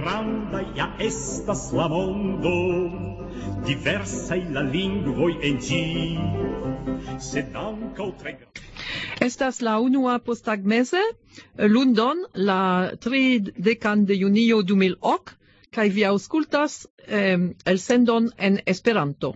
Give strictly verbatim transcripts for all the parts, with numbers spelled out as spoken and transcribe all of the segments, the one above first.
granda ja estas la mondo, diversaj la lingvoj en ĝi, sed ankaŭ tre Estas la unua posttagmeze, lundon, la tridekan de junio du mil ok, kaj vi aŭskultas eh, elsendon en Esperanto.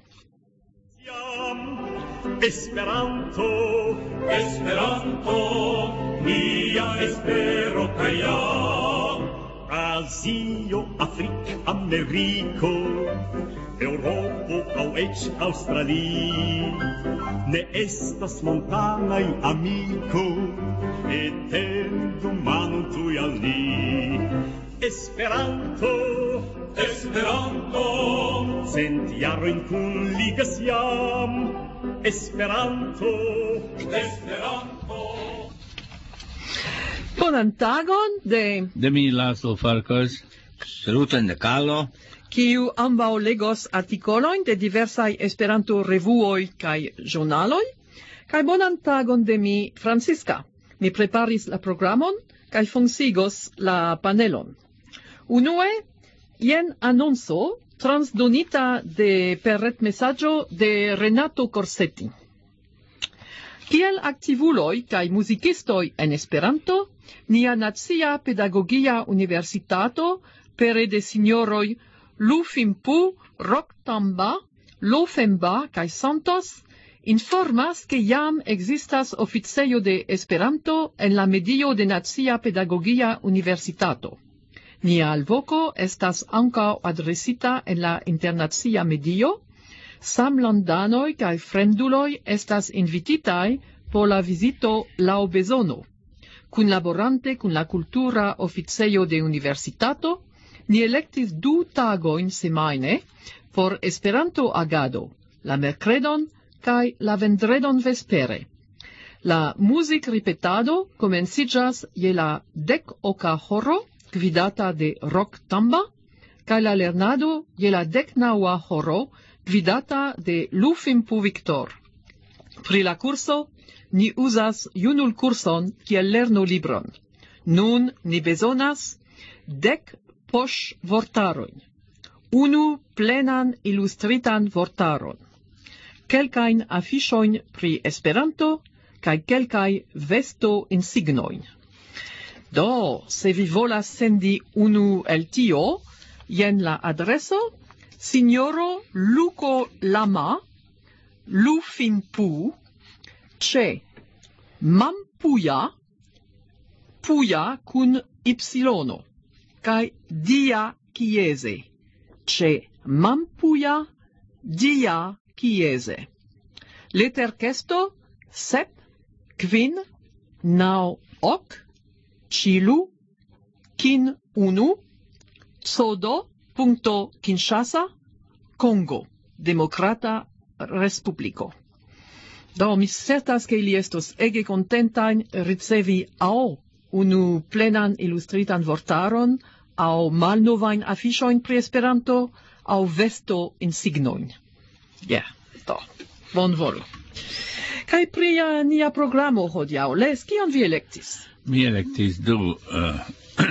Esperanto, Esperanto, mia espero kaj jam. Azio, Afriko, Ameriko, Eŭropo aŭ eĉ Aŭstralio, ne estas montanaj amiko, etendu manon tuj al ni. Esperanto, Esperanto, cent jarojn kunligas jam. Esperanto, Esperanto. Bonan tagon de De mi Laszlo Farkas. Saluton de Carlo. kiu ambaŭ legos artikolojn de diversaj Esperanto-revuoj kaj ĵurnaloj, kaj bonan tagon de mi Franziska. Mi preparis la programon kaj funkciigos la panelon. Unue, jen anonco transdonita de per retmesaĝo de Renato Corsetti. Kiel aktivuloj kaj muzikistoj en Esperanto, nia Nacia Pedagogia Universitato pere de sinjoroj Lu Fimpu, Rock Tamba, Lo Femba kaj Santos informas ke jam ekzistas oficejo de Esperanto en la medio de Nacia Pedagogia Universitato. Nia alvoko estas ankaŭ adresita en la internacia medio, samlandanoj kaj fremduloj estas invititaj por la vizito laŭ bezono. Kunlaborante kun la kultura oficejo de universitato, ni elektis du tagojn semajne por Esperanto-agado, la merkredon kaj la vendredon vespere. La muzikripetado komenciĝas je la dek oka horo, gvidata de Rock Tamba, kaj la lernado je la deknaŭa horo, gvidata de Lu Fimpu Victor. Pri la kurso, ni uzas junulkurson kiel lernolibron. Nun ni bezonas dek poŝvortarojn, unu plenan ilustritan vortaron, kelkajn afiŝojn pri Esperanto kaj kelkaj vesto-insignojn. Do, se vi volas sendi unu el tio, jen la adreso, Signoro Luko Lama, Lu Fimpu, ĉe Mampuja, Puja kun ypsilono, kaj Dia Chiese, ĉe Mampuja, Dia Chiese. Leterkesto sep, kvin, naŭ, ok, Chilu, Kin unu, Sodo, punto Kinshasa, Kongo, Demokrata Respubliko. Do, mi certas ke ili estos ege kontentajn ricevi aŭ unu plenan ilustritan vortaron, aŭ malnovajn afiŝojn pri Esperanto, aŭ vesto-insignojn. Ja, do, bonvolu. Kaj pri uh, nia programo hodiaŭ, Les, kion vi elektis? Mi elektis du uh,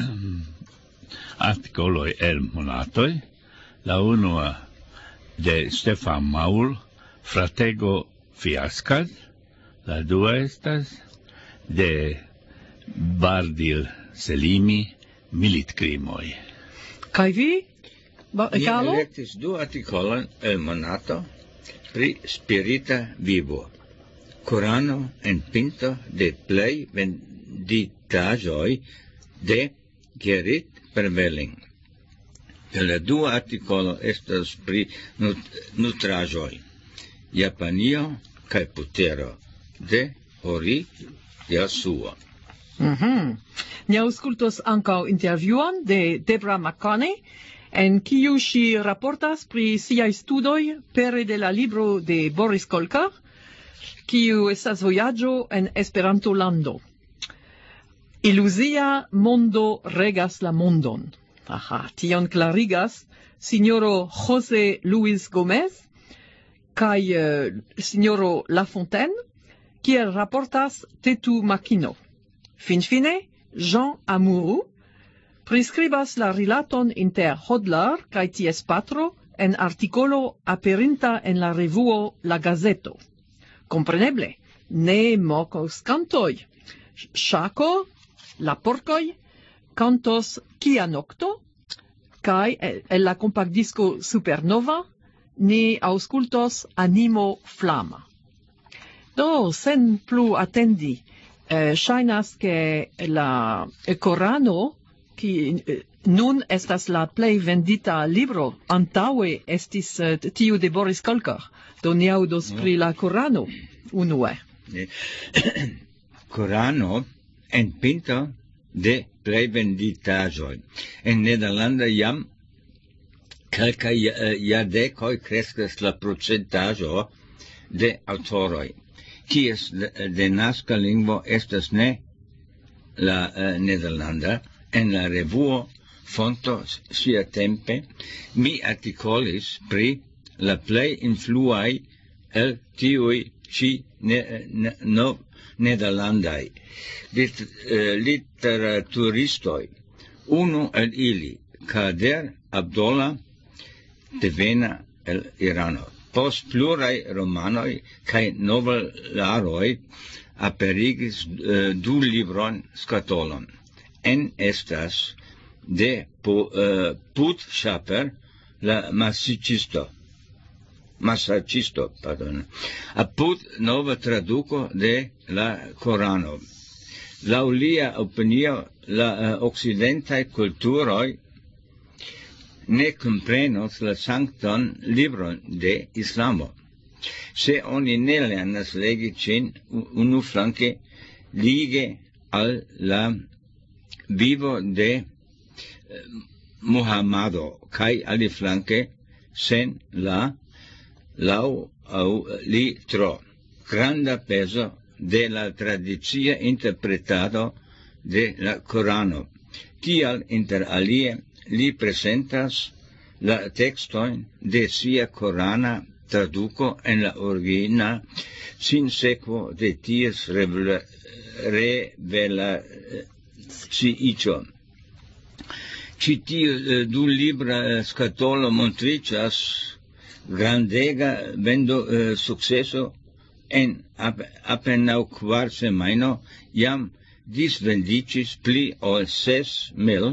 artikoloj el Monatoj. La unua de Stefan Maul, Fratego Fiascas. La dua estas de Bardil Selimi, Militkrimoj. Kaj vi? Ba- Mi Carlo? elektis du artikolojn el Monato pri spirita vivo. Korano en pinto de plej venditaĵoj de Gerrit Perveling. La dua artikolo estas pri nut nutraĵoj. Japanio kaj putero de Hori Yasuo. Mhm. Ni aŭskultos ankaŭ intervjuon de Debra McConney, en kiu ŝi raportas pri siaj studoj pere de la libro de Boris Kolkar, kiu estas vojaĝo en Esperanto-lando. Iluzia mondo regas la mondon. Aha, tion klarigas Signoro José Luis Gómez kaj uh, Signoro Lafontaine, kiel raportas Tetu Makino. Finfine, Jean Amourou Prescribas la rilaton inter Hodler kaj ties patro en articolo aperinta en la revuo La Gazeto. Compreneble, ne mokos cantoj. Ŝako, la porkoj, cantos Kia nocto, kaj el la compactdisco Supernova, ni auscultos Animo Flama. Do, sen plu attendi, eh, ŝajnas ke la Korano, ki eh, nun estas la plej vendita libro, antaŭe estis eh, tiu de Boris Kolker. Do ni aŭdos pri la Korano unue. Korano en pinto de plej venditaĵoj. En Nederlanda jam kelkaj jardekoj kreskas la procentaĵo de aŭtoroj, kies denaska lingvo estas ne la uh, nederlanda. En la revuo fonto siatempe mi artikolis pri la plej influaj el tiuj ĉi ne, ne, no, nederlandaj lit, uh, literaturistoj. Unu el ili, Kader Abdollah, devena el Irano. Post pluraj romanoj kaj novelaroj aperigis uh, du libron skatolon. En estas de uh, Put Schaper, la masicisto, masacisto, pardon, apud nova traduco de la Korano. Laŭ lia opinio, la uh, occidentaj kulturoj ne comprenos la sancton libron de Islamo. Se oni ne lernas legi ĝin unuflanke lige al la vivo de eh, Muhammado kaj aliflanke sen la laŭ aŭ li tro granda pezo de la tradicia interpretado de la Korano. Tial inter alie li presentas la tekstojn de sia korana traduko en la origina sin sekvo de ties revela, revela si icho. Ci tiu uh, du libra uh, skatolo montrichas grandega vendo uh, successo en ap apenaŭ kvar semajno jam disvendicis pli ol ses mil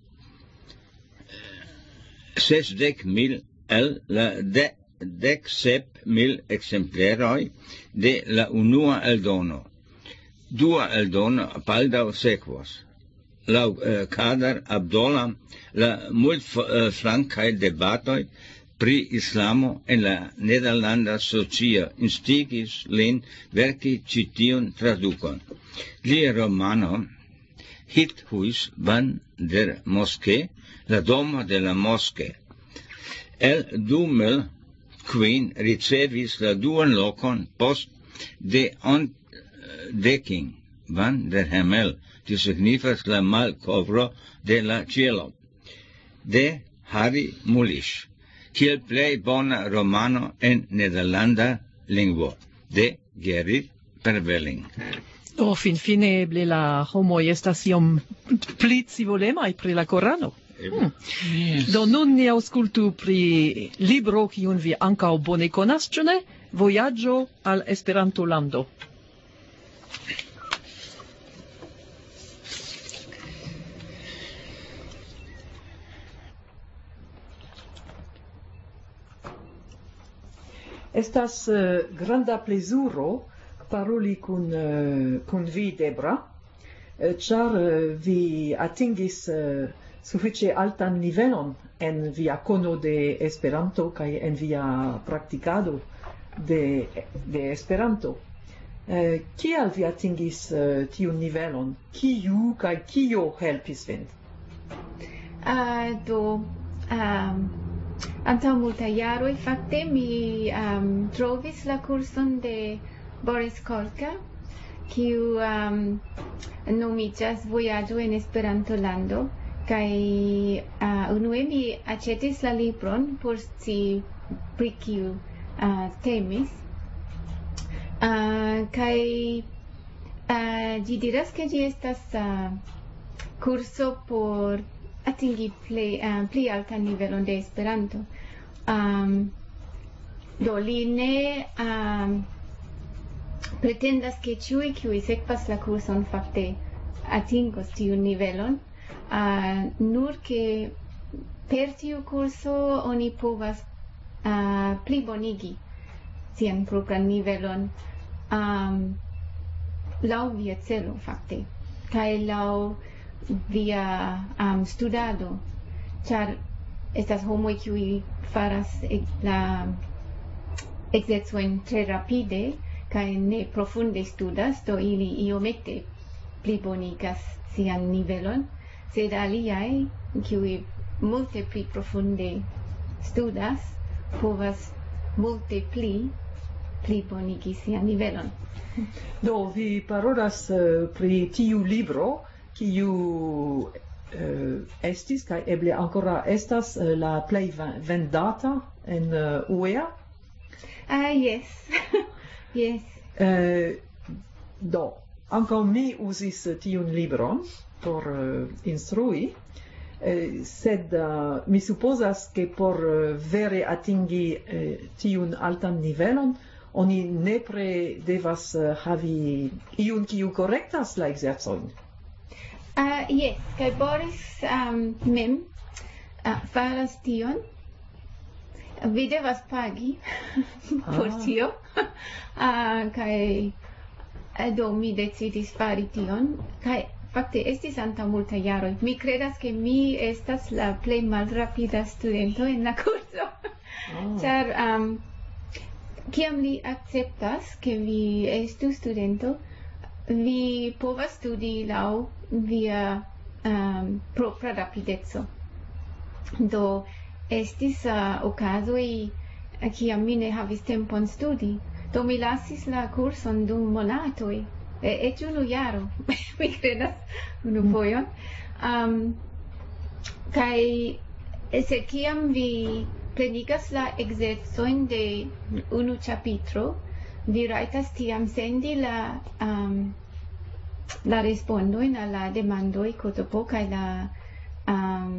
sesdek mil el la de, dek sep mil ekzempleroj de la unua eldono. Dua eldono baldaŭ sekvos. Laŭ uh, Kader Abdollah, la multflankaj uh, debatoj pri islamo en la nederlanda socio instigis lin verki ĉi tiun tradukon. Lia romano Hithuis van der Moske, la domo de la moske, el du mil kvin ricevis la duan lokon post de ontdekking van der Hemel, tio signifas la malkovro de la cielo, de Harry Mulisch, kiel plej bona romano en nederlanda lingvo, de Gerrit Perveling. Do finfine eble la homoj estas iom pli scivolemaj pri la Korano. Hmm. Yes. Do nun ni aŭskultu pri libro kiun vi ankaŭ bone konas, ĉu ne? Vojaĝo al Esperantolando. Estas uh, granda plezuro paroli kun uh, kun vi, Debra, uh, ĉar uh, vi atingis uh, sufiĉe altan nivelon en via kono de Esperanto kaj en via praktikado de, de Esperanto. Uh, kial vi atingis uh, tiun nivelon? Kiu kaj kio helpis vin? Uh, do um... Antaŭ multaj jaroj fakte mi um, trovis la kurson de Boris Kolker, kiu um, nomiĝas Vojaĝo en Esperantolando, kaj uh, unue mi aĉetis la libron por scii pri kiu uh, temis, uh, kaj uh, ĝi diras ke ĝi estas uh, kurso por atingi pli, uh, pli altan nivelon de Esperanto. Um, do li ne um, pretendas che ciui kiui sekvas la kurson fakte atingos tiun nivelon, uh, nur che per tiu kurso oni povas uh, plibonigi sian propran nivelon um, lau via celo fakte, kai lau via um, studado, char estas homoi kiui faras e, la exercoin tre rapide kai ne profunde studas, do ili iomete plibonigas sian nivelon, sed aliai kiui multe pli profunde studas povas multe pli plibonigi sian nivelon. Do vi parolas uh, pri tiu libro kiu uh, estis kaj eble ancora estas uh, la plej vendata en uh, U E A. Ah, yes. Yes. Uh, do, ankaŭ mi uzis tiun libron por uh, instrui, uh, sed uh, mi supozas ke por uh, vere atingi uh, tiun altan nivelon, oni nepre devas uh, havi iun kiu korektas la exercojn. Uh, yes, kai Boris um, mem uh, faras tion. Vi devas pagi por tio. uh, kai do mi decidis fari tion. Kai fakte estis antaŭ multaj jaroj. Mi kredas ke mi estas la plej malrapida studento en la kurso. Ĉar um, kiam li akceptas ke vi estu studento, vi povas studi laŭ via um, propra rapideco. Do estis uh, okazoj kiam mi ne havis tempon studi. Do mi lasis la kurson dum monatoj, eĉ unu jaro, mi kredas unu fojon. Um, kaj sed kiam vi plenigas la ekzercojn de unu ĉapitro, vi rajtas tiam sendi la um, la respondojn al la demandoj kotopo kaj la um,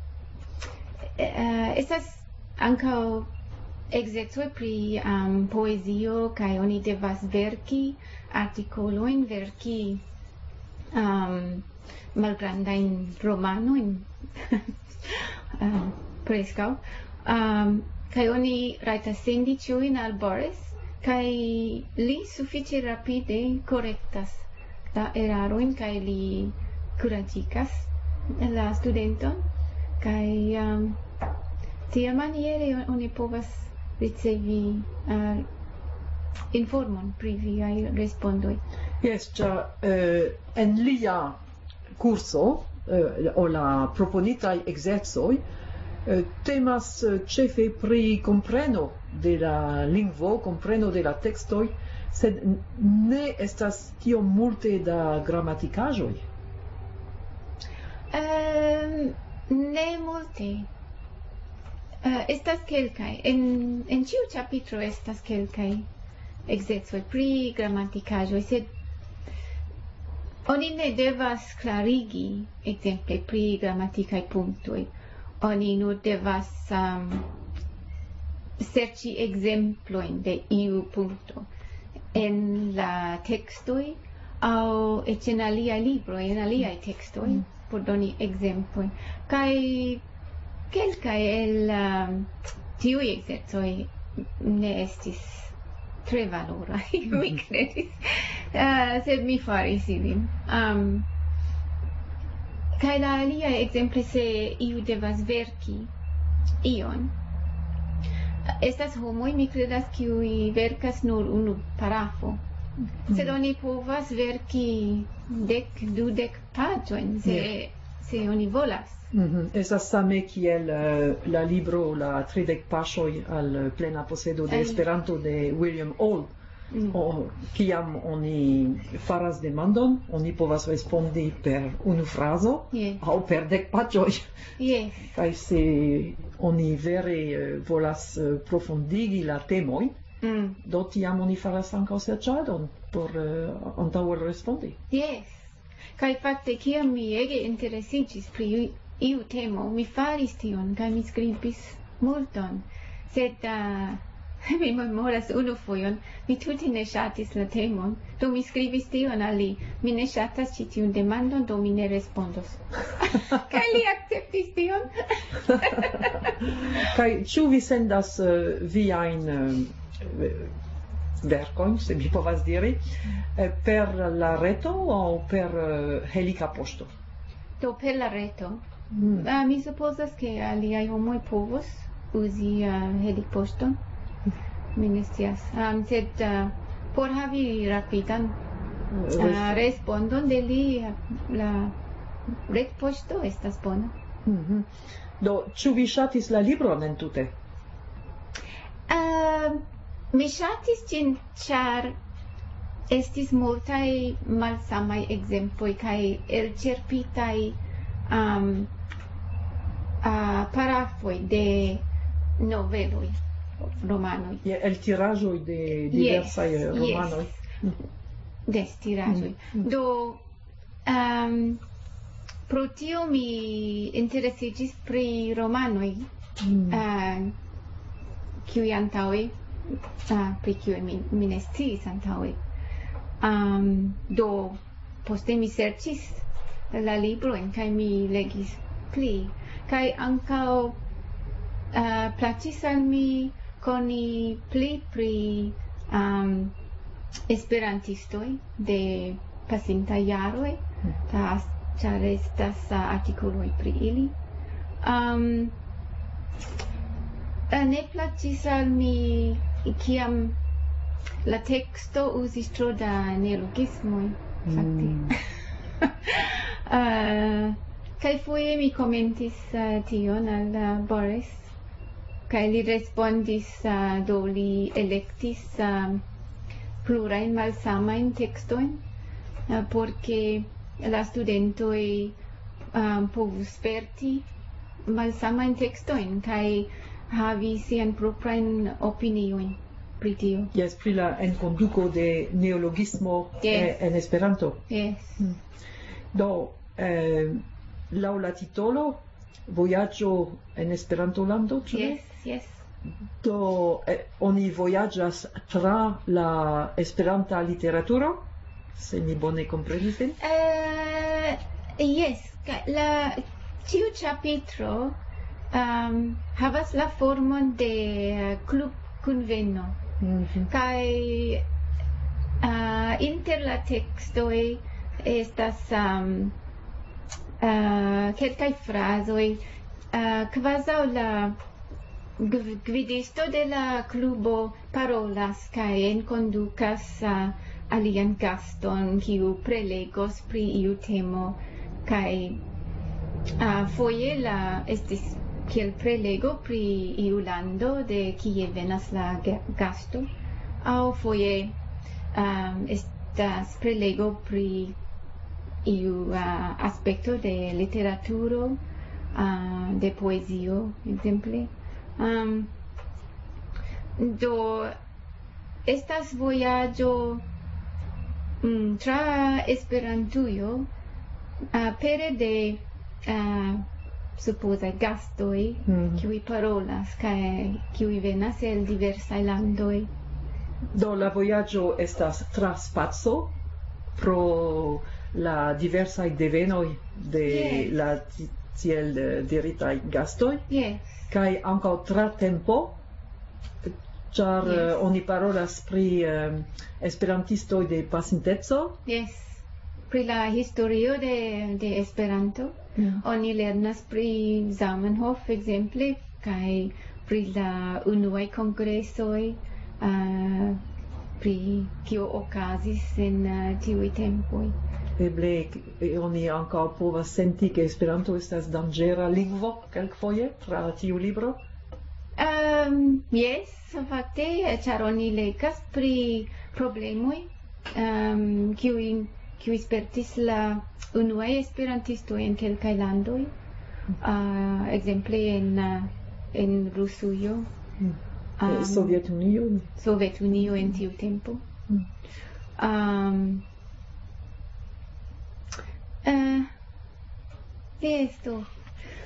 uh, estas ankaŭ exercoj pri um, poezio, kaj oni devas verki artikolojn, verki um, malgrandajn romanojn, um, preskaŭ, um, kaj oni rajtas sendi ĉiujn al Boris, kaj li sufiĉe rapide korektas la erarojn kaj li kuraĝigas la studenton, kaj um, tiamaniere oni povas ricevi uh, informon pri viaj respondoj. Yes, ĉar uh, en lia kurso uh, o la proponitaj ekzercoj uh, temas uh, ĉefe pri kompreno de la lingvo, kompreno de la tekstoj, sed ne estas tiom multe da gramatikaĵoj. Um, ne multe. Uh, estas kelkaj. En, en ĉiu ĉapitro estas kelkaj ekzercoj pri gramatikaĵoj, sed oni ne devas klarigi ekzemple pri gramatikaj punktoj. Oni nur devas um, serĉi ekzemplojn de iu punkto en la tekstoj aŭ eĉ en aliaj libroj, en aliaj tekstoj, mm. por doni ekzemplojn. Kaj kelkaj el um, tiuj ekzercoj ne estis tre valoraj, mi kredis, uh, sed mi faris ilin. Um, kaj la aliaj ekzemple, se iu devas verki ion, estas homoj, mi kredas, kiuj verkas nur unu parafo, sed oni povas verki dek, dudek paĝojn, se, se oni volas. Mm-hmm. Estas same kiel uh, la libro La tridek paŝoj al plena posedo de Esperanto de William Old. Mm. O, kiam oni faras demandon, oni povas respondi per unu frazo yes. aŭ per dek paĝoj. Yes. Kaj se oni vere uh, volas uh, profundigi la temojn, mm. do tiam oni faras ankaŭ serĉadon por uh, antaŭe respondi. Yes. Kaj fakte kiam mi ege interesiĝis pri iu temo, mi faris tion, kaj mi skribis multon, sed uh, mi memoras unu fojon, mi tute ne ŝatis la temon, do mi skribis tion al li, mi ne ŝatas ĉi tiun demandon, do mi ne respondos. Kaj li akceptis tion. Kaj ĉu vi sendas uh, viajn uh, verkojn, se mi povas diri, uh, per la reto aŭ per uh, helika poŝto? Do per la reto. Mm. Uh, mi supozas ke aliaj homoj povos uzi uh, helikpoŝton. Mi ne scias. Um, sed uh, por havi rapidan uh, respondon de li, la retpoŝto estas bona. Mm-hmm. Do, ĉu vi ŝatis la libron entute? Uh, mi ŝatis ĝin, ĉar estis multaj malsamaj ekzemploj kaj elĉerpitaj um, uh, parafoj de noveloj. Romanoj. Je el tiraĵoj de diversaj yes, romanoj. Yes. Des tiraĵoj. Mm. Do um, pro tio mi interesiĝis pri romanoj, mm. uh, kiuj antaŭe, uh, pri kiuj mi, mi ne sciis antaŭe. Um, do poste mi serĉis la librojn kaj mi legis pli. Kaj ankaŭ uh, plaĉis al mi koni pli pri um, esperantistoj de pasintaj jaroj, ĉar estas uh, artikoloj pri ili. Um, ne plaĉis al mi kiam la teksto uzis tro da neologismoj, fakte. Mm. uh, kaj foje mi komentis uh, tion al uh, Boris. Kaj li respondis, uh, do li elektis uh, plurajn malsamajn tekstojn, uh, porque la studentoj uh, povus sperti malsamajn tekstojn kaj havi sian proprajn opiniojn pri tio. Yes, pri la enkonduko de neologismo yes. en Esperanto. Yes. Hmm. Do, eh, laŭ la titolo, Vojaĝo en Esperantolando, ĉu ne? Yes. Yes. Do eh, oni vojaĝas tra la Esperanta literaturo, se mi bone komprenis vin? Uh, yes, la tiu ĉapitro um, havas la formon de uh, klubkunveno. Mm-hmm. Kaj uh, inter la tekstoj estas um, uh, kelkaj frazoj, uh, kvazaŭ la gvidisto de la klubo parolas kaj enkondukas uh, alian gaston kiu prelegos pri iu temo kaj uh, foje la estis kiel prelego pri iu lando de kie venas la gasto aŭ foje um, estas prelego pri iu uh, aspekto de literaturo, uh, de poezio, ekzemple. Um, do estas vojaĝo mm, tra Esperantujo uh, pere de uh, supozaj gastoj mm. kiuj parolas kaj kiuj venas el diversaj landoj. Do la vojaĝo estas tra spaco pro la diversaj devenoj de yes. la tiel diritaj gastoj. Yes. Kaj ankaŭ tra tempo, ĉar yes. uh, oni parolas pri um, esperantistoj de pasinteco. Yes. Pri la historio de, de Esperanto. Mm. Oni lernas pri Zamenhof, ekzemple, kaj pri la unuaj kongresoj, uh, pri kio okazis en uh, tiuj tempoj. Eble oni ankaŭ povas senti ke Esperanto estas danĝera lingvo kelkfoje tra tiu libro? Um, yes, fakte, ĉar oni legas pri problemoj um, kiuj kiuj spertis la unuaj esperantistoj en kelkaj landoj, uh, ekzemple en uh, en Rusujo, mm. um, Sovetunio, Sovetunio en tiu tempo. Mm. Um, Uh, esto.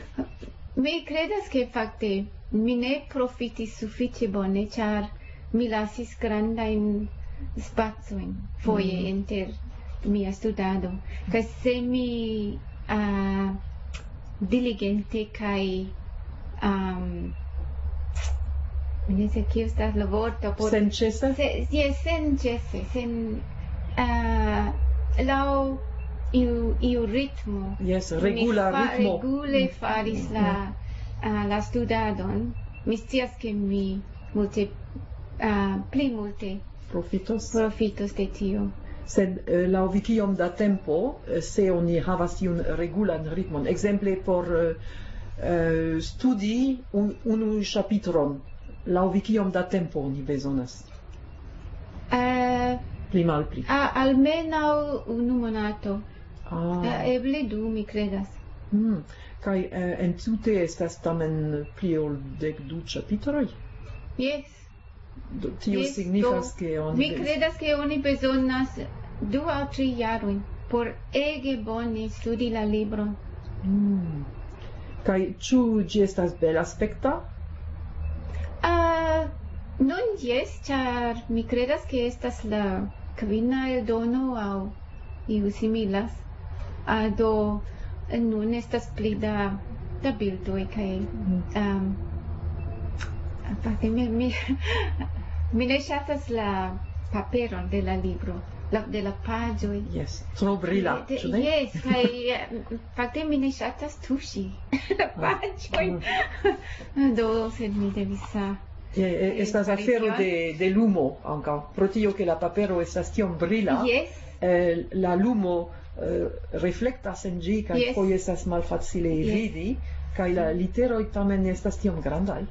Mi credas che fakte mi ne profitis sufiĉe bone, ĉar mi lasis grandajn spacojn foje Mm. inter mia studado. Kaj se mi uh, diligente kaj um, mi ne sé kio estas la vorto por Senĉese? se, yes, senĉese, sen uh, laŭ iu, iu ritmo. Yes, regula mi fa, ritmo. Regule faris la, uh, la studadon. Mi scias ke mi multe, uh, pli multe Profitos. profitos de tio. Sed uh, laŭ vi kiom da tempo, uh, se oni havas tiun regulan ritmon, ekzemple por uh, uh, studi un, unu ĉapitron, laŭ vi kiom da tempo oni bezonas? Uh, Pli malpli. a, almenaŭ unu monato. Ah. Uh, eble du, mi kredas. Mm. Kaj uh, entute estas tamen pli ol dek du ĉapitroj? Yes. Do, tio Yes, signifas do, ke oni Mi credas che oni bezonas du aŭ tri jarojn por ege bone studi la libron. Mm. Kaj ĉu ĝi estas belaspekta? Uh, nun jes, ĉar mi credas che estas la kvina eldono aŭ iu similas. Uh, do nun estas pli da, da bildoj kaj um, fakte mi, mi, mi ne ŝatas la paperon de la libro, la, de la paĝoj. Yes, tro brila, De- ĉu ne? Yes, kaj eh, fakte mi ne ŝatas tuŝi la paĝojn. Do sed mi devis uh, Eh, eh, estas fari afero tion. de, de lumo ankaŭ, pro tio ke la papero estas tiom brila, Yes, eh, la lumo eh, reflektas en ĝi kaj Yes. foje estas malfacile Yes. vidi, kaj la literoj tamen estas tiom grandaj.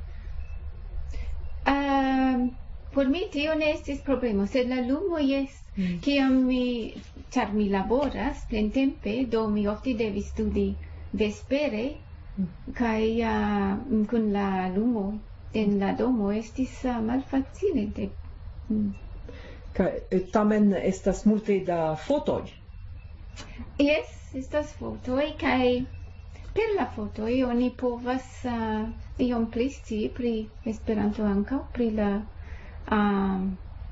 um, por mi tio ne estis problemo, sed la lumo jes. Mm. Kiam mi, ĉar mi laboras plentempe, do mi ofte devis studi vespere, kaj uh, kun la lumo en la domo estis uh, malfacile. De, mm. Kaj eh, tamen estas multe da fotoj. Yes, estas fotoj kaj per la fotoj oni povas uh, iom pli scii pri Esperanto ankaŭ, pri la um,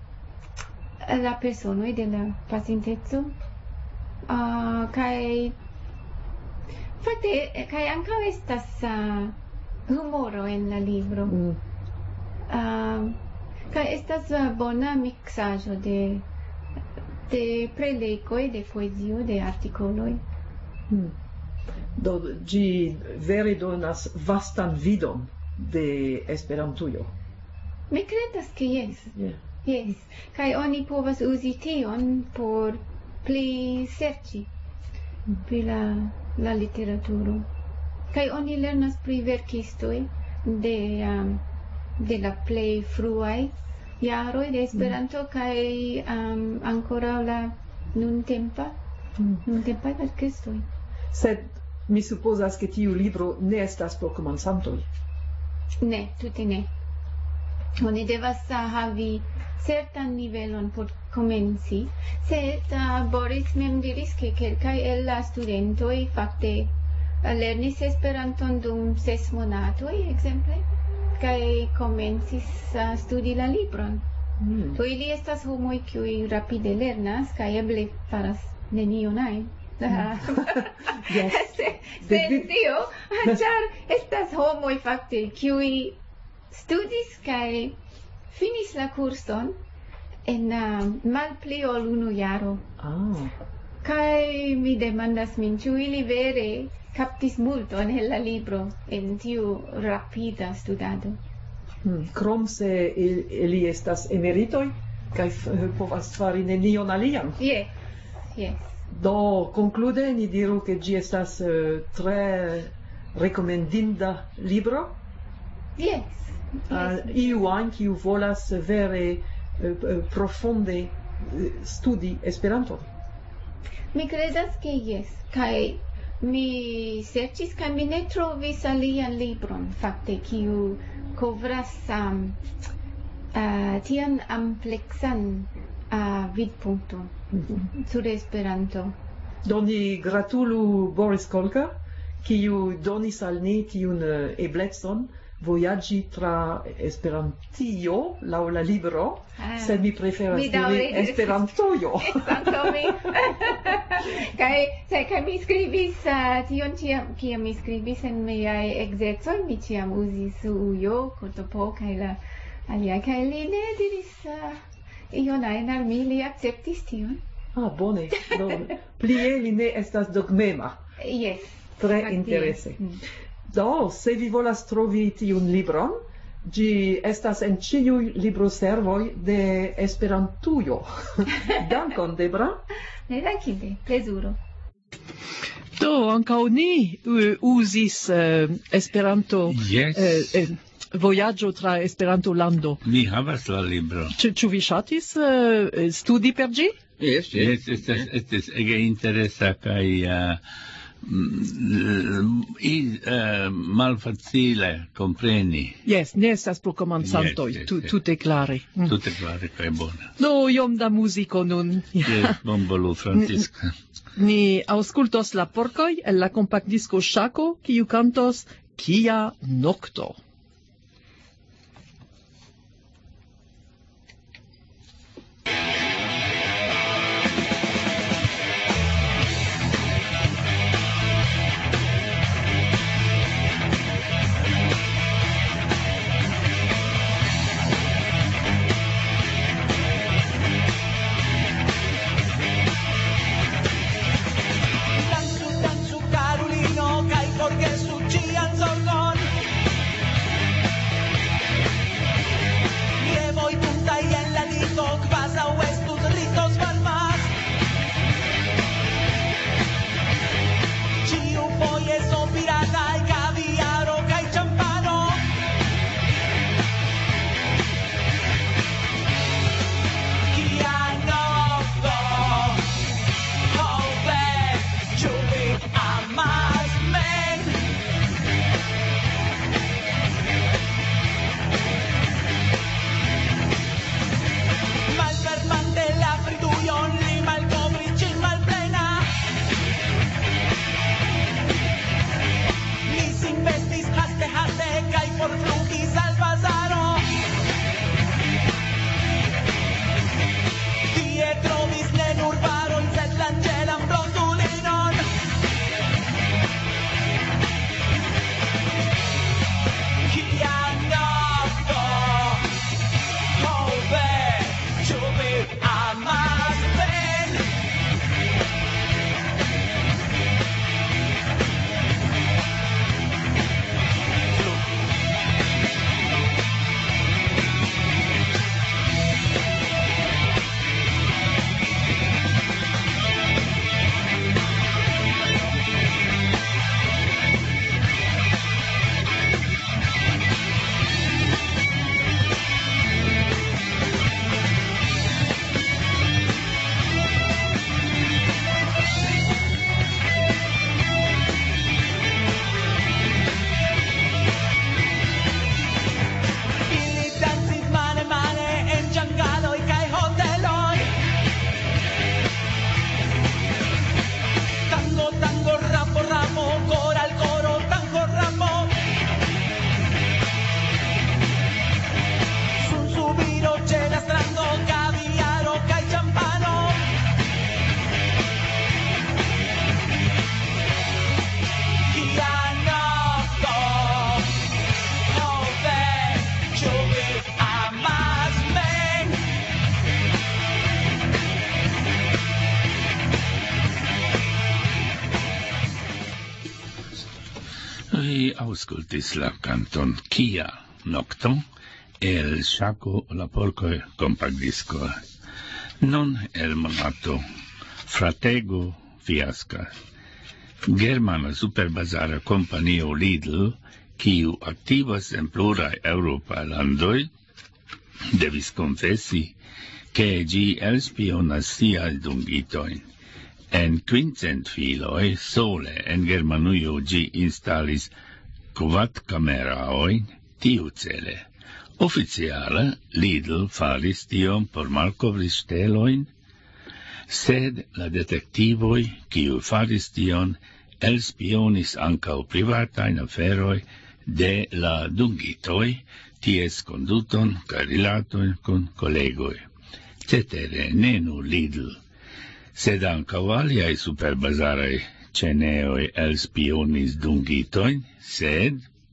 la personoj de la pasinteco uh, kaj fakte kaj ankaŭ estas uh, humoro en la libro. Mm. Uh, kaj estas uh, bona miksaĵo de de prelegoj, de poezio, de artikoloj. Mm. Do ĝi vere donas vastan vidon de Esperantujo. Mi credas ke jes. Yeah. Yes, kaj oni povas uzi tion por pli serĉi pri la, la literaturo. Kaj oni lernas pri verkistoj de, um, de la plej fruaj jaroj de Esperanto kaj um, ankoraŭ la nuntempa Mm. nuntempa verkistoj. Sed mi supozas ke tiu libro ne estas por komencantoj. Ne, tute ne. Oni devas uh, havi certan nivelon por komenci, sed uh, Boris mem diris ke kelkaj el la studentoj fakte uh, lernis Esperanton dum ses monatoj, ekzemple, kaj komencis uh, studi la libron. Mm. Do ili estas homoj kiuj rapide lernas kaj eble faras nenion ajn. Yes. Se- De- Sen tio, ĉar estas homoj fakte kiuj studis kaj finis la kurson en uh, malpli ol unu jaro. Ah. Kaj mi demandas min, ĉu ili vere kaptis multon el la libro en tiu rapida studado. Hmm. Krom se il, ili estas emeritoj kaj f- povas fari nenion alian. Yes, yes. Do konklude ni diru ke ĝi estas uh, tre rekomendinda libro Yes. al yes. iu ajn kiu volas vere uh, profunde uh, studi Esperanton. Mi credas ke yes, kaj mi serĉis kaj mi ne trovis alian libron fakte kiu kovras um, uh, tian ampleksan uh, vidpunkton sur Esperanto. Do ni gratulu Boris Kolka kiu donis al ni tiun uh, eblecon vojaĝi tra Esperantio laŭ la libro, Ah, sed mi preferas mi diri daŭre- Esperantojo. Ankaŭ mi. kaj, se, kaj mi skribis uh, tion ĉiam, kiam mi skribis en miaj ekzercoj, mi ĉiam uzis ujo, kotopo kaj la aliaj, kaj li ne diris uh, ion ajn al mi, li akceptis tion. Ah, bone. Do, plie li ne estas dogmema. Yes. Tre fakte. interese. Mm. Do, se vi volas trovi tiun libron, ĝi estas en ĉiuj libroservoj de Esperantujo. Dankon, Debra. Ne dankinde, plezuro. Do, ankaŭ ni uh, uzis uh, Esperanto Yes. uh, uh, vojaĝo tra Esperanto-lando. Mi havas la libro. Ĉu ĉu vi ŝatis uh, studi per ĝi? Yes, yes. Yes, estas estas ege interesa kaj uh, mm, i uh, malfacile kompreni. Yes, ne estas por komencantoj, Yes, yes, tu, yes. tute klare. Mm. Tute klare kaj bone. Do, iom da muziko nun. Yes, bonvolu, Francisca. Ni aŭskultos la porkoj el la kompaktdisko Ŝako, kiu kantos Kia nokto. Danzu, danzu, Karulino, kaj forgesu ĉian zorgon. Levoj puntaj en la lito, kvazaŭ estus ritos varmas. Ĉiufoje sopirataj kaviaro kaj ĉampano. Kia nokto, oh ve, ĉu vi amas min? Malfermante la fritujon, li malkovris ĝin malplena. Li sin vestis haste haste kaj forflugis al bazaro. Tie trovis ne nur varojn, sed l'anĝelan blondulinon. Kia nokto, oh ve, ĉu vi amas min? Ili dancis mane mane en ĝangaloj kaj hoteloj. Tango, tango, rapo, rapo, koro al koro, tango, rapo. Sunsubiro ĉe la strando, kaviaro kaj ĉampano. Kia nokto, oh ve, ĉu vi amas min? Vi aŭskultis la kanton Kia nokto el Ŝako la porkoj kompaktdisko. Nun el monato Fratego fiaskas. Germana superbazara kompanio Lidl, kiu aktivas en pluraj eŭropaj landoj, devis konfesi, ke ĝi elspionas siajn dungitojn. En quincent filoj sole en Germanujo ĝi instalis kvartkameraojn tiucele. Oficiale Lidl faris tion por malkovri ŝtelojn, sed la detektivoj, kiuj faris tion, elspionis ancau privatain aferoi de la dungitoi, ties conduton ca rilaton con collegoi. Cetere, ne nur Lidl, sed ancau aliai superbazarei ceneoi elspionis dungitoin, sed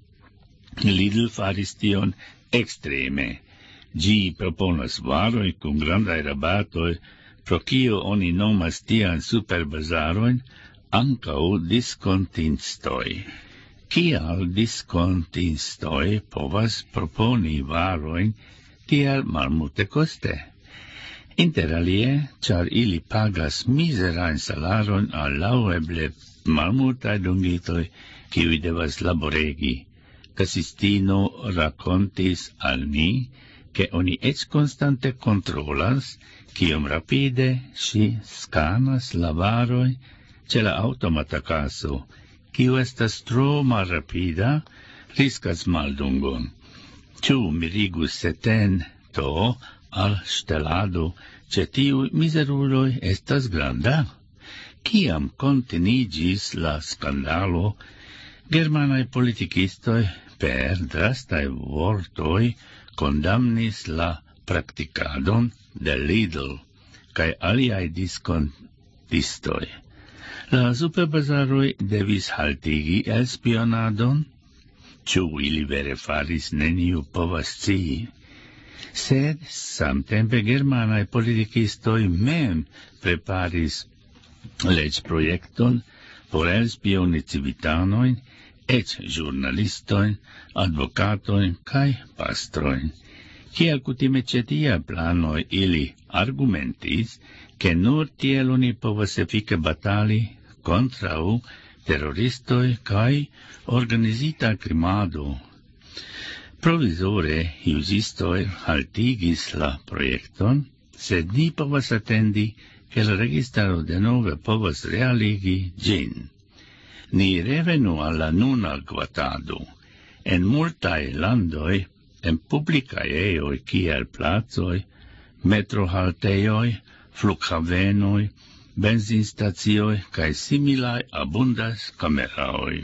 Lidl faris tion extreme. Gi proponas varoi cum grandai rabatoi, pro cio oni nomas tian superbazaroin, ancau discontinstoi. Cial discontinstoi povas proponi varoin tial malmulte coste? Inter alie, char ili pagas miserain salaron al laueble malmultae dungitoi, kiui devas laboregi. Casistino racontis al mi, che oni ec constante controlas, cium rapide si scanas la varoi ce la automata caso, ciu estas tro mal rapida, riscas maldungon. Ciu mirigus seten to al stelado, ce tiu miseruloi estas granda? Ciam contenigis la scandalo, germanai politicistoi per drastai vortoi condamnis la practicadon de Lidl cae aliai discontistoi. La superbazaroi devis haltigi elspionadon, ciu ili vere faris neniu povas scii, sed samtempe germanai politicistoi mem preparis leg projekton por elspioni civitanoin, ec giornalistoin, advocatoin, cae pastroin. Ciel cutime cetia planoi ili argumentis, che nur tiel oni povas effice batali contrau terroristoi cae organizita crimado. Provisore iusistoi haltigis la projekton, sed ni povas attendi che la registaro de nove povas realigi gin. Ni revenu alla nuna guatado. En multae landoi, en publicae eoi kiel placoi, metrohalteioi, flughavenoi, benzinstazioi, cae similae abundas cameraoi.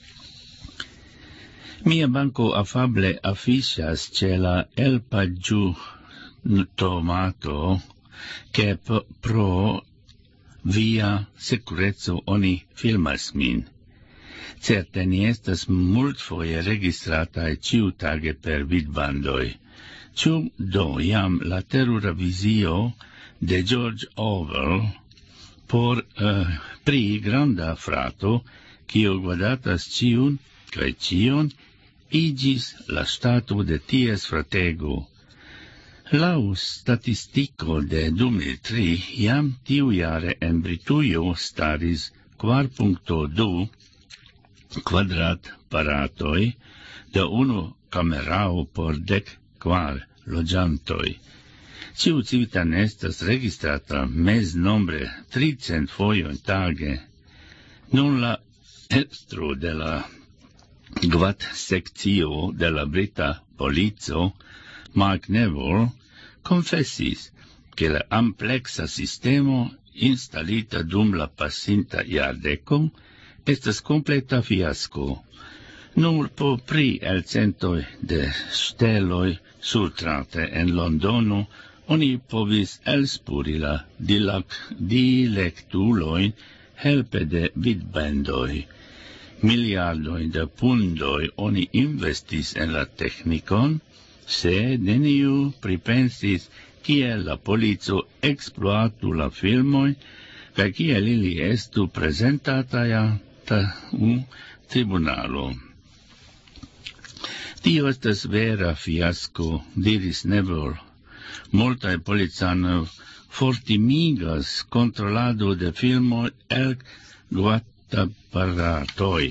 Mia banco afable afficias ce la elpagiu tomato, che pro via securezzo oni filmas min. Certe ni estas multfoje registratae ciutage per vidbandoi. Ciu do iam la terura visio de George Orwell por uh, pri granda frato, cio guardatas ciun, cae cion, igis la stato de ties fratego. Lau statistico de du mil tri, iam tiu jare en Britujo staris kvar punkto du quadrat paratoi de unu camerao por dec kvar loĝantoj. Ciu civitan estas registrata mez nombre tricent fojon tage. Nun la estro de la Gvat sekcio de la Brita Polico, Mark Neville, confessis che la amplexa sistemo installita dum la pasinta iardeco estas completa fiasco. Nur po pri el centoi de steloi surtrate en Londono oni povis elspuri la dilectuloin helpe de vidbendoi. Miliardoi de pundoi oni investis en la technicon, se neniu pripensis kiel la polico exploatu la filmoi, ca kiel ili estu presentataia ta un tribunalo. Tio estas vera fiasco, diris Neville. Multae policanoi fortimigas controlado de filmoi el guataparatoi.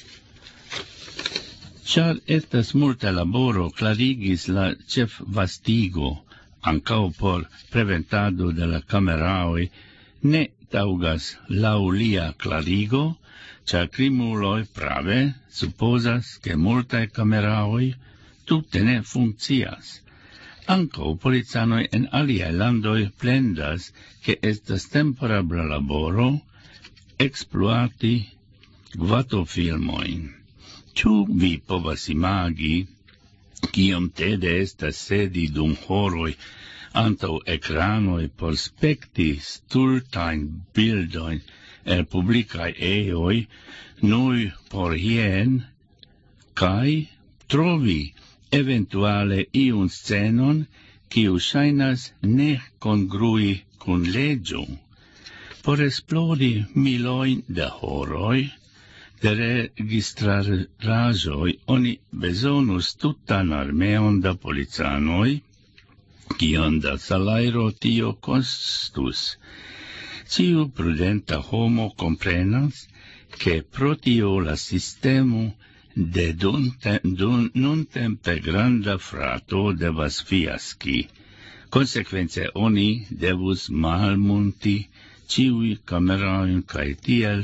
Char estas multa laboro clarigis la cef vastigo, ancao por preventado de la cameraoi, ne taugas lau lia clarigo, char crimuloi prave supposas che multae cameraoi tutte ne funccias. Ancao policanoi en aliae landoi plendas che estas temporabla laboro exploati gvatofilmoin. Ĉu vi povas imagi, kiom tede estas sedi dum horoj antaŭ ekranoj por spekti stultajn bildojn el publikaj ejoj, nur por jen, kaj trovi eventuale iun scenon, kiu ŝajnas ne kongrui kun leĝo. Por esplori milojn da horoj, de registraraĵoj oni bezonus tutan armeon da policanoj, kion da salajro tio kostus. Ciu prudenta homo komprenas, ke pro tio la sistemo de nuntempe granda frato devas fiaski. Konsekvence oni devus malmunti ciui kamerojn kaj tiel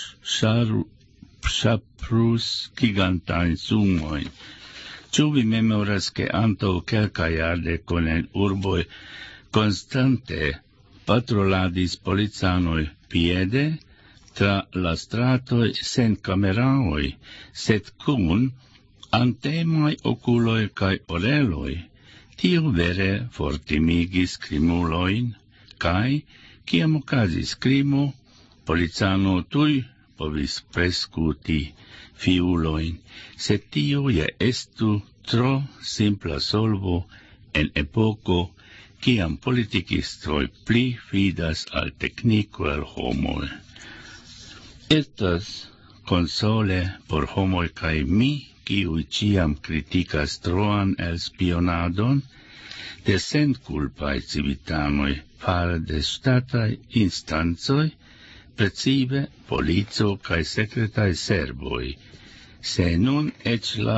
ŝaprus gigantajn sumojn. Ĉu vi memoras, ke antaŭ kelkaj jardekoj en urboj konstante patroladis policanoj piede tra la stratoj sen kameraoj, sed kun antemaj okuloj kaj oreloj? Tio vere fortimigis krimulojn, kaj kiam okazis krimo, policano tuj povis preskuti fiulojn, sed tio ja estu tro simpla solvo en epoko kiam politikistoj pli fidas al tekniko el homoj. Estas console por homoj kaj mi, kiuj ĉiam kritikas troan elspionadon de senkulpaj civitanoj fare de ŝtataj instancoj, precipe polico kaj sekretaj serboj. Se nun eĉ la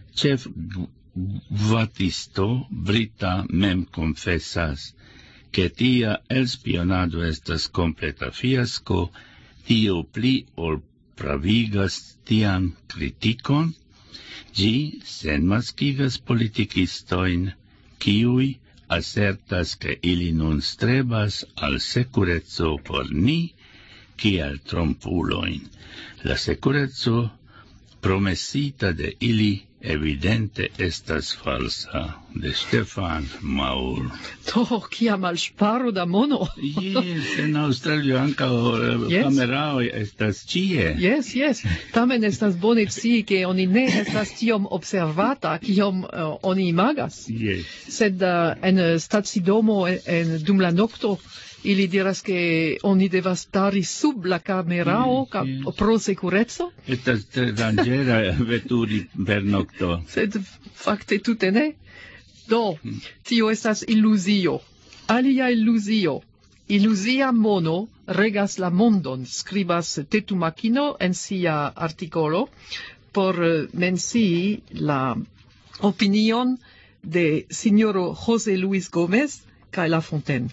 ĉefgvatisto brita mem konfesas, ke tia elspionado estas kompleta fiasko, tio pli ol pravigas tian kritikon, ĝi senmaskigas politikistojn, kiuj asertas ke ili nun strebas al sekureco por ni, kiel trompulojn. La sekureco promesita de ili evidente estas falsa, de Stefan Maul. To, kia malŝparo da mono. Yes, en Aŭstralio ankaŭ Yes. kameraoj estas ĉie. Yes, yes. Tamen estas bone scii, ke oni ne estas tiom observata, kiom uh, oni imagas. Yes. Sed uh, en uh, stacidomo en, en dum la nokto, ili diras ke oni devas stari sub la kamerao Mm, ka, yes. pro sekureco, Estas tre danĝera veturi per nokto. sed fakte tute ne. Do, tio estas iluzio. Alia iluzio. Iluzia mono regas la mondon, skribas Tetu Makino en sia artikolo, por eh, mencii la opinion de signoro José Luis Gómez kaj La Fontaine.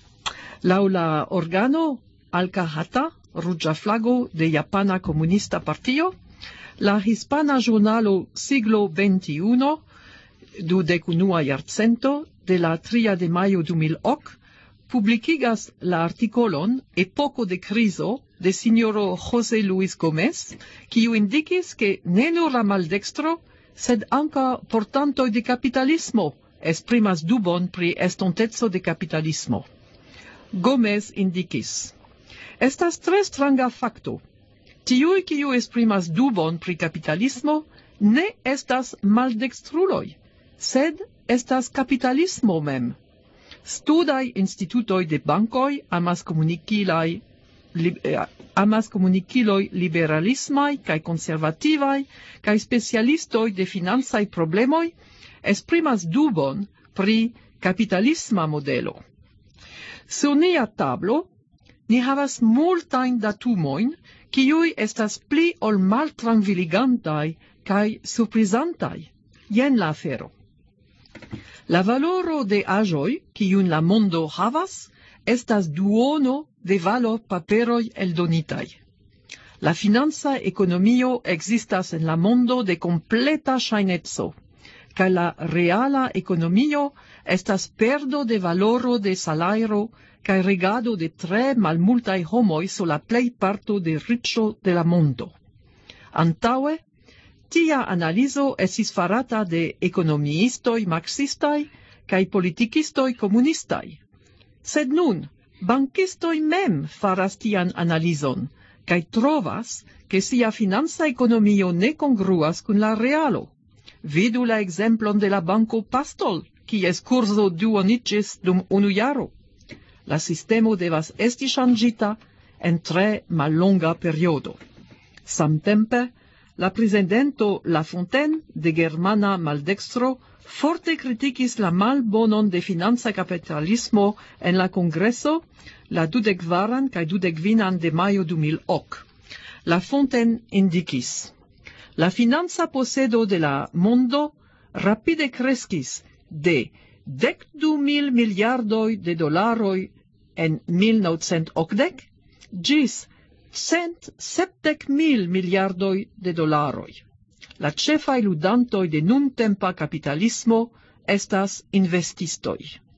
Laŭ la organo Alcajata, Ruĝa Flago de Japana Komunista Partio, la hispana ĵurnalo Siglo veintiuno, dudek unua jarcento, de la tria de majo du mil ok, publikigas la artikolon Epoko de krizo de signoro José Luis Gómez, kiu indikis ke ne nur la maldekstro, sed ankaŭ portantoj de kapitalismo esprimas dubon pri estonteco de kapitalismo. Gómez indikis: estas tre stranga fakto. Tiuj, kiuj esprimas dubon pri kapitalismo, ne estas maldekstruloj, sed estas kapitalismo mem. Studaj institutoj de bankoj, amaskomunikilaj, li, eh, amaskomunikiloj liberalismaj kaj konservativaj kaj specialistoj de financaj problemoj esprimas dubon pri kapitalisma modelo. Sur nia tablo ni havas multajn datumojn, kiuj estas pli ol maltrankviligantaj kaj surprizantaj. Jen la afero. La valoro de aĵoj, kiujn la mondo havas, estas duono de valorpaperoj eldonitaj. La financa ekonomio ekzistas en la mondo de kompleta ŝajneco, kaj la reala ekonomio estas perdo de valoro de salajro kaj regado de tre malmultaj homoj sur la plejparto de riĉo de la mondo. Antaue, tia analizo esis farata de economiistoi marxistai cae politicistoi comunistai. Sed nun, bankistoi mem faras tian analizon, cae trovas che sia finanza economio ne congruas cun la realo. Vidu la exemplon de la banco Pastol, quies curso duonicis dum unu jaro. La sistemo devas esti changita en tre mallonga periodo. Samtempe, la presidento La Fontaine de germana maldextro forte critiquis la malbonon de finanza capitalismo en la congreso la dudekvaran kaj dudekvinan de majo du mil ok. La Fontaine indiquis: la finanza posedo de la mondo rapide cresquis de dek du mil miliardoj de dolaroj en mil novcent okdek gis cent sepdek mil miliardoj de dolaroj. La ĉefaj ludantoj de nuntempa kapitalismo estas investistoj.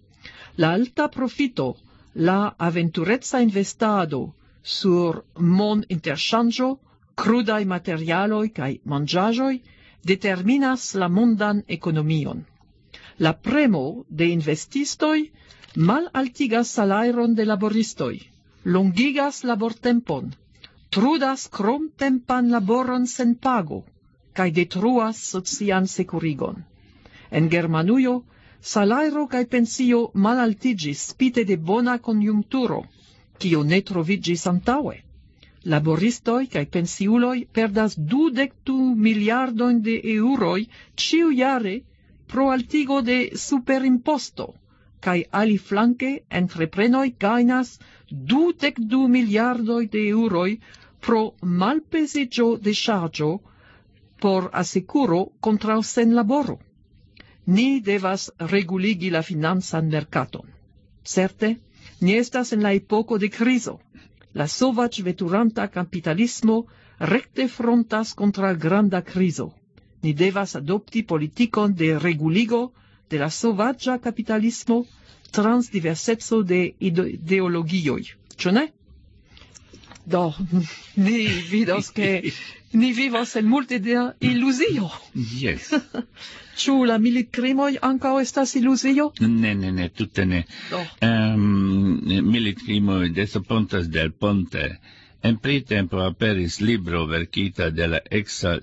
La alta profito, la aventureca investado sur mon interŝanĝo, crudaj materialoj kaj manĝaĵoj determinas la mondan ekonomion. La premo de investistoj malaltigas salajron de laboristoj, longigas labortempon, trudas kromtempan laboron sen pago, kaj detruas socian sekurigon. En Germanujo, salajro kaj pensio malaltigis spite de bona konjunkturo, kio ne troviĝis antaŭe. Laboristoj kaj pensiuloj perdas dudek du miliardojn de eŭroj ĉiujare pro altigo de superimposto, kaj aliflanke entreprenoj gajnas dudek du miliardoj de eŭroj pro malpeziĝo de ŝarĝo por asekuro kontraŭ senlaboro. Ni devas reguligi la financan merkaton. Certe, ni estas en la epoko de krizo. La sovaĝveturanta kapitalismo rekte frontas kontraŭ granda krizo. Ni devas adopti politikon de reguligo de la sovaĝa kapitalismo trans diverseco de ideologioj. Ĉu ne? Do, ni vidos che ni vivos en multe de iluzio. Yes. Ĉu la militkrimoj ankaŭ estas iluzio? Ne, ne, ne, tute ne. Do. Um, militkrimoj desapontas del ponte. En printempo aperis libro verkita de la exa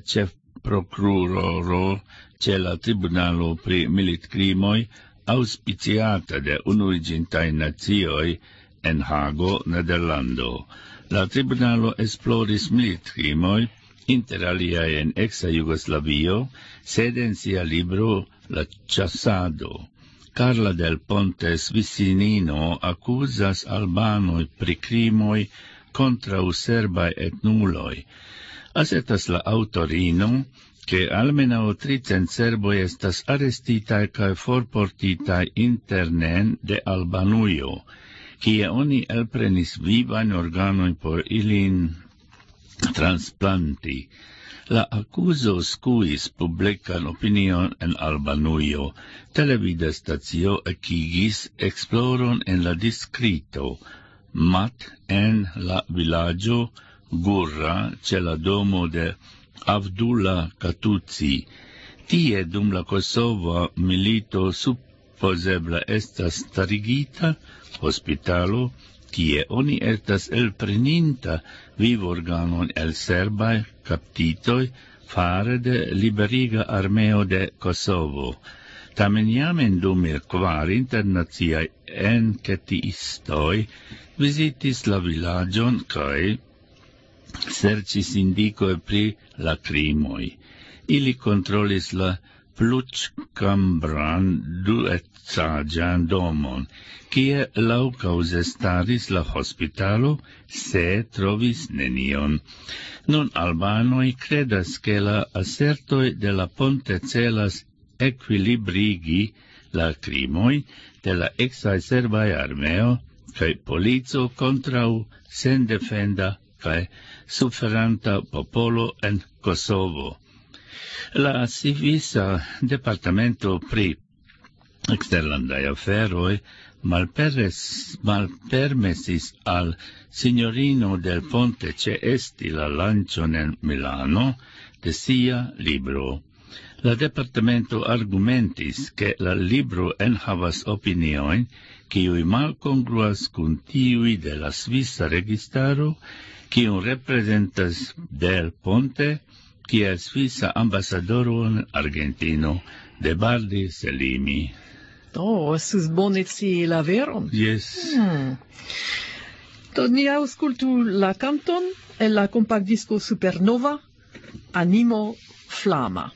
ĉefprokuroro ĉe la tribunalo pri militkrimoj, auspiciata de Unuiĝintaj Nacioj en Hago, Nederlando. La tribunalo esploris militkrimoj, inter aliaj en eksa Jugoslavio, sed en sia libro La Ĉasado. Carla del Ponte Svisinino akuzas albanoj pri krimoj kontraŭ serbaj etnuloj. Asertas la aŭtorino, che almenaŭ tricent serboj estas arestitaj kaj forportitaj internen de Albanujo, kie oni elprenis vivajn organojn por ilin transplanti. La akuzo skuis publikan opinion en Albanujo. Televida stacio ekigis eksploron en la distrikto Mat en la vilaĝo Gurra ĉe la domo de Avdullah Katuci. Tie dum la Kosova milito supozebla estas starigita hospitalo, kie oni estas elpreninta vivorganon el serbaj kaptitoj fare de liberiga armeo de Kosovo. Tamen jam en du mil kvar internaciaj enketiistoj vizitis la vilaĝon kaj serĉis indikoj pri la krimoj. Ili kontrolis la pluĉkambran duetaĝan domon, kie laŭkaŭze staris la hospitalo, se trovis nenion. Nun albanoj kredas, ke la asertoj de la Ponte celas ekvilibrigi la krimoj de la eksaj serbaj armeo kaj polico kontraŭ sendefenda kaj suferanta popolo en Kosovo. La civisa departamento pri eksterlandaj aferoj malperes, malpermesis al signorino del Ponte ceesti la lancion en Milano de sia libro. La departamento argumentis che la libro enhavas opinioin kiui malcongruas cun tiui de la Svissa registaro, kiun representas del Ponte, kiel Svissa ambasadoro en Argentino de Bardi Selimi. Oh, estus bone ci la veron. Yes. Hmm. Do ni aŭskultu la kanton el la kompaktdisko Supernova, Animo Flama.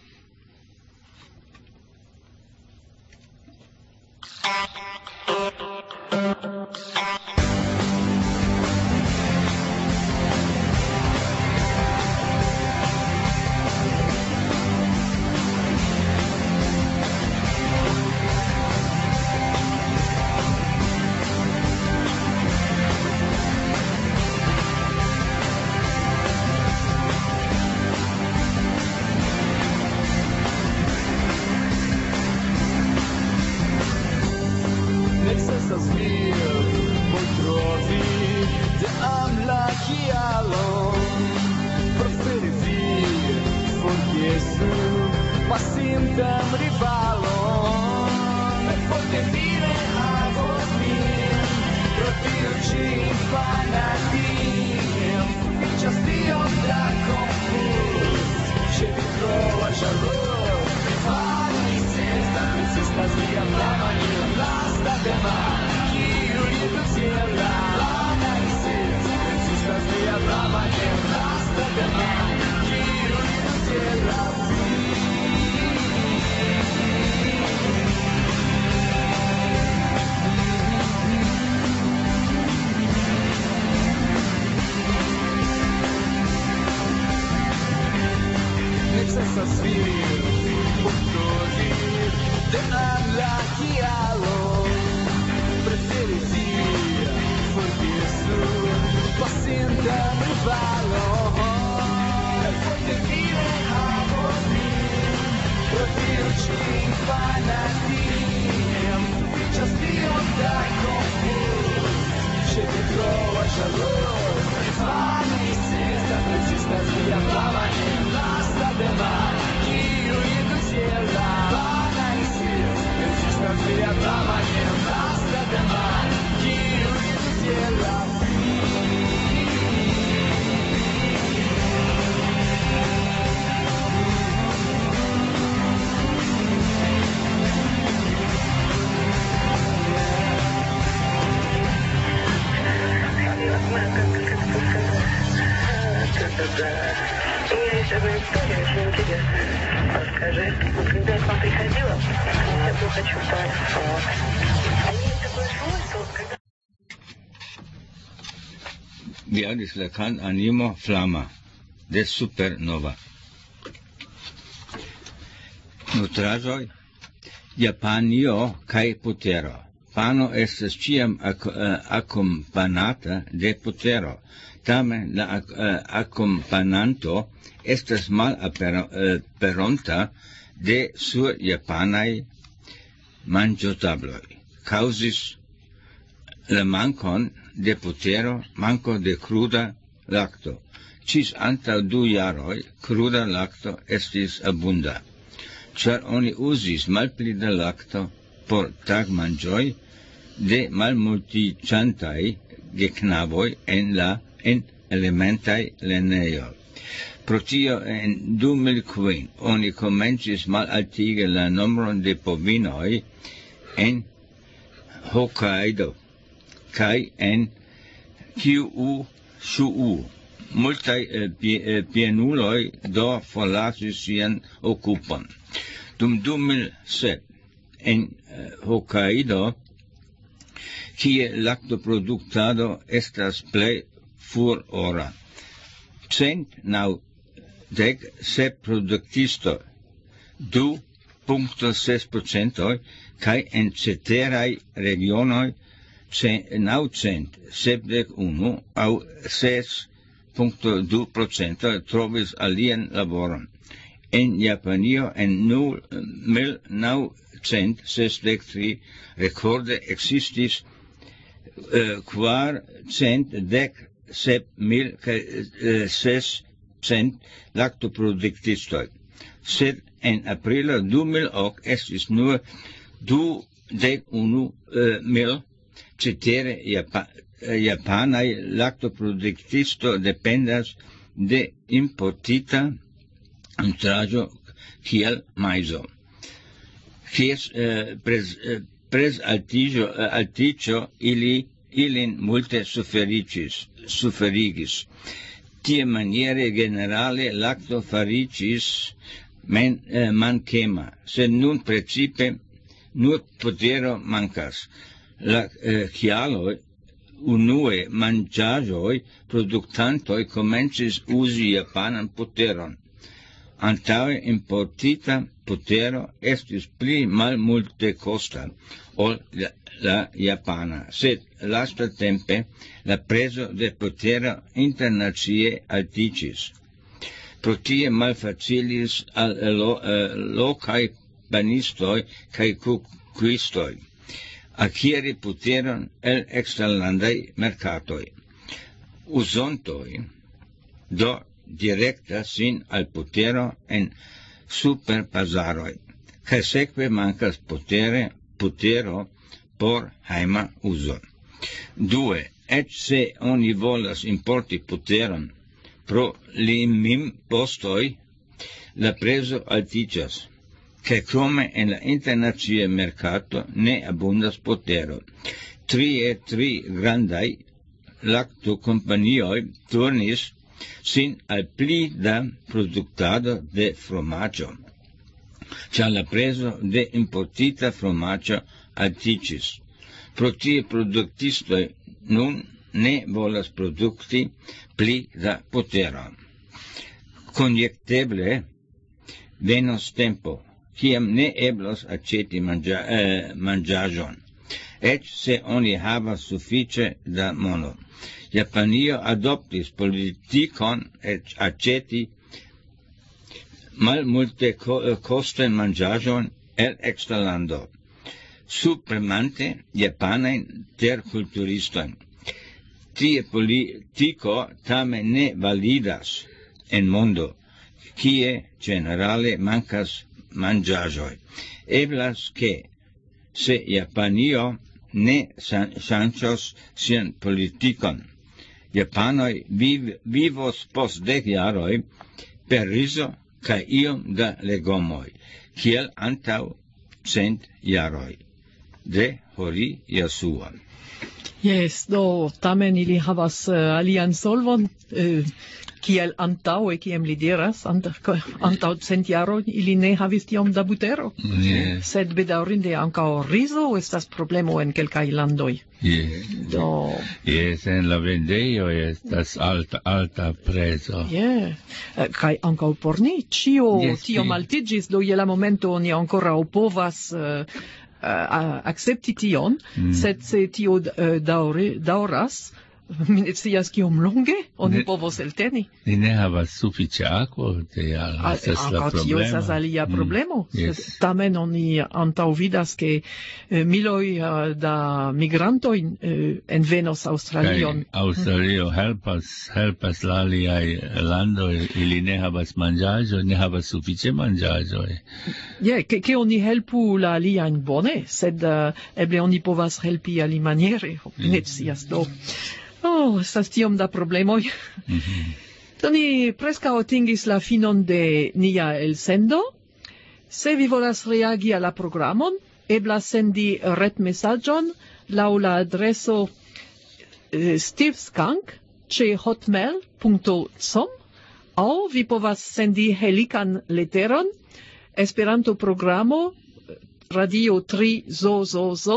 Necesas vir, por trovi, de am la chialo, preferi vir, forgesu, pacintem rivalo, e forte vire a vos min, protirci infanatim, ficias dios da confus, che vi trova jalou, rivalo e cesta, cestas via flama e lasta de mar, kiu lidu ciela, flama e cesta, cestas via flama e lasta de mar, kiu lidu ciela, necesas vir, por trovi, de am la chialo, preferi vir, forgesu, pacintem rivalo, e forte vire a vos min, protirci infanatim, ficias dios da confus, che vi trova jalou, rivalo e cesta, resistas via flama e lasta de mar, kiu lidu ciela, flama e cesta, resistas via flama e lasta de mar, kiu lidu ciela, Я еще одну историю очень интересную расскажи. Когда я к вам приходила, я плохо чувствовала слово. А есть такое свойство, когда... Vi audis la can Animo Flama de Supernova. Nutraĵoj, Japanio kaj putero. Pano estas ĉiam ak akompanata de putero. Tamen la ak akompananto estas malaperonta de sur japanaj manĝotabloj. Kaŭzis la mankon de putero, manko de cruda lacto. Cis antaŭ du jaroj cruda lacto estis abunda, ĉar oni uzis malpli da lacto por tagmanĝoj de malmultiĝantaj geknaboj en la en elementaj lernejoj. Pro tio en du mil kvin oni komencis malaltigi la nombron de bovinoj en Hokkaido kaj en Kyushu. Multaj pienuloj do forlasis sian okupon. Dum du mil sep en Hokkaido, kie lactoproduktado estas plej furora. Cent naŭdek sep produktistoj, du punkto ses procentoj, kaj en ceteraj regionoj naŭcent sepdek unu aŭ ses punkto du procentoj trovis alian laboron. En Japanio en mil naŭ cent sesdek tri recorde existis uh, quar cent dec sep mil kaj uh, ses cent lactoproduktistoy. Sed en aprilo du mil ok estis nur du dec unu uh, mil cetere Japa, uh, japanai lactoproduktisto dependas de importita nutraĵo kiel maizo. Kies uh, pres, uh, pres altiĝo uh, altiĝo ili ilin multe suferigis, suferigis. Tie maniere generale lacto fariĝis men uh, mankema, sed nun precipe nur potero mancas. La uh, kialoj unue manĝaĵoj produktantoj komencis uzi japanan poteron. Antaŭe importita potero estis pli malmulte costa ol la, la japana, sed lastatempe la prezo de potero internacie altiĝis. Pro tie malfacilis al lo, uh, lokaj banistoj kaj kukuistoj akiri poteron el eksterlandaj merkatoj. Uzontoj do direkta sin al potero en superpazaroj, kaj sekve mankas potere, potero por hejma uzo. Due, eĉ se oni volas importi poteron pro limimpostoj, la prezo altiĝas, kaj krome en la internacia merkato ne abundas potero. Trie tri grandaj lactokompanioj turnis sin al pli da produktado de fromaĝo, ĉar la prezo de importita fromaĝo altiĝis. Pro tie produktistoj nun ne volas produkti pli da potero. Konjekteble venos tempo, kiam ne eblos aĉeti manĝa, eh, manĝaĵon, eĉ se oni havas sufiĉe da mono. Japanio adoptis politikon et aĉeti malmulte kostan manĝaĵon el eksterlando, subpremante japanajn terkulturistojn. Tie politiko tamen ne validas en mondo, kie ĝenerale mankas manĝaĵoj. Eblas ke se Japanio ne ŝanĝos sian politikon, japanoj viv, vivos post dek jaroj per rizo kaj iom da legomoj, kiel antaŭ cent jaroj. De Hori Yasuo. Yes, do tamen ili havas uh, alian solvon, uh, kiel antaŭe, kiam li diras, antaŭ antaŭ cent jaroj ili ne havis tiom da butero. Yes. Sed bedaŭrinde ankaŭ rizo estas problemo en kelkaj landoj. Yes. Do Yes, en la vendejo estas alta, alta prezo. yeah. Uh, kaj ankaŭ por ni ĉio Yes, tiom oui. altiĝis, do je la momento ni ankoraŭ povas uh, uh, akcepti tion, Mm. sed se tio uh, daŭre, daŭras, mi ne scias kiom longe oni Ne- povos elteni. Ni ne havas sufiĉe akvo, tial Ah, estas la ankaŭ tio estas problemo. alia Mm. problemo. Yes. Sed tamen oni antaŭvidas ke eh, miloj eh, da migrantoj eh, envenos Aŭstralion. Kaj Aŭstralio helpas, helpas la aliaj landoj, ili ne havas manĝaĵoj, ne havas sufiĉe manĝaĵoj. Je, ke, ke oni helpu la aliajn bone, sed uh, eble oni povas helpi alimaniere. Mi ne scias do. Oh, estas tiom da problemoj. Mhm. Do ni preskaŭ atingis la finon de nia elsendo. Se vi volas reagi a la programon, eblas sendi retmesaĝon laŭ la adreso eh, steveskank ĉe hotmail punkto com aŭ vi povas sendi helikan leteron Esperanto-programo Radio tri zo zo zo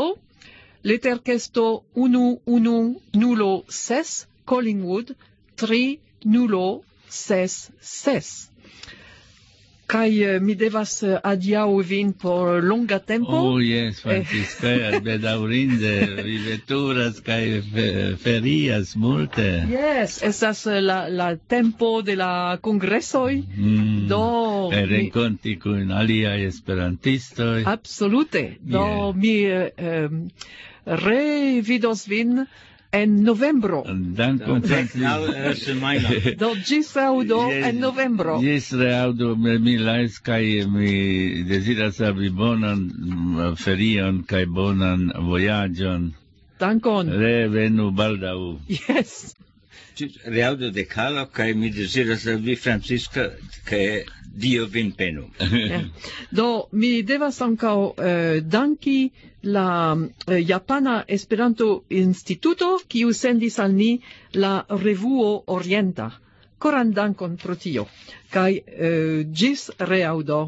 Leterkesto unu unu nulo ses Collingwood tri nulo ses ses. Kai uh, mi devas uh, adiaŭi vin por longa tempo. Oh, yes, Francisca, bedaŭrinde, vi veturas kaj fe, ferias multe. Yes, estas uh, la, la tempo de la kongresoj. Mm. Do Kaj mi- renkonti kun aliaj esperantistoj. Absolute. Do Yeah. mi uh, um, revidos vin en novembro. Dankon, Now, Francisca. uh, semajno. Do ĝis aŭdo Yes. en novembro. Jes, reaŭdo, mi lais kaj mi deziras al vi bonan mm, ferion kaj bonan vojaĝon. Dankon. Revenu baldaŭ. Yes. Reaudo de Carlo, kaj mi deziras al vi, Francisca, ke Dio vin penu. Ja. Do mi devas ankaŭ eh, danki la eh, Japana Esperanto Instituto, kiu sendis al ni la revuo Orienta. Koran dankon pro tio. Kaj eh, ĝis reaŭdo.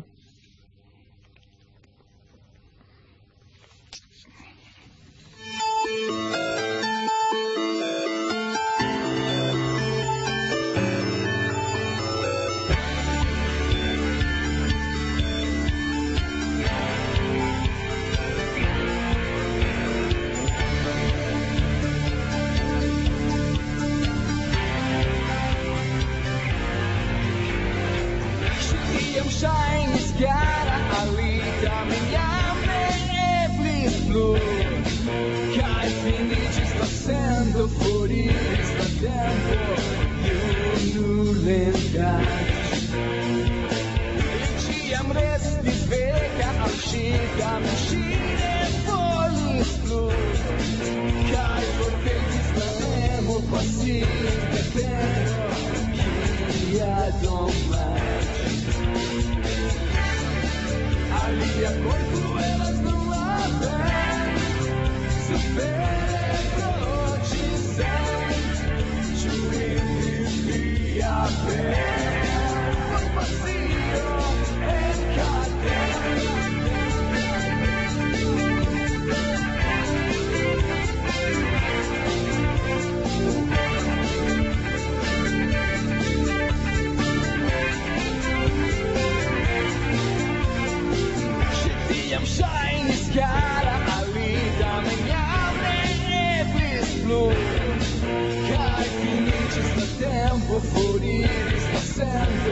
Iam ŝajnis kara alita miam ne eblis plu, kaj finiĝis la sendo, foriris la tempo, junulendaĵ. Li ĉiam restis veka al ŝi, tamen ŝi ne volis plu, kaj forpetis la nemo pasinte tero, kia domaĝ. Alia cor cruelas non la ven, supere croci sen, ciu in via per, compasio et Iam ŝajnis kara alita neniam ne eblis plu, kaj finiĝis la tempo, foriris la sento,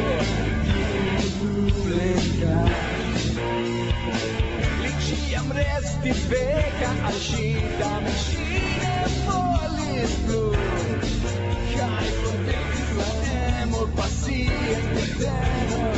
junulendaĵ. Li ĉiam restis veka al ŝi, tamen ŝi ne volis plu, kaj forpetis la emo pasie de tero.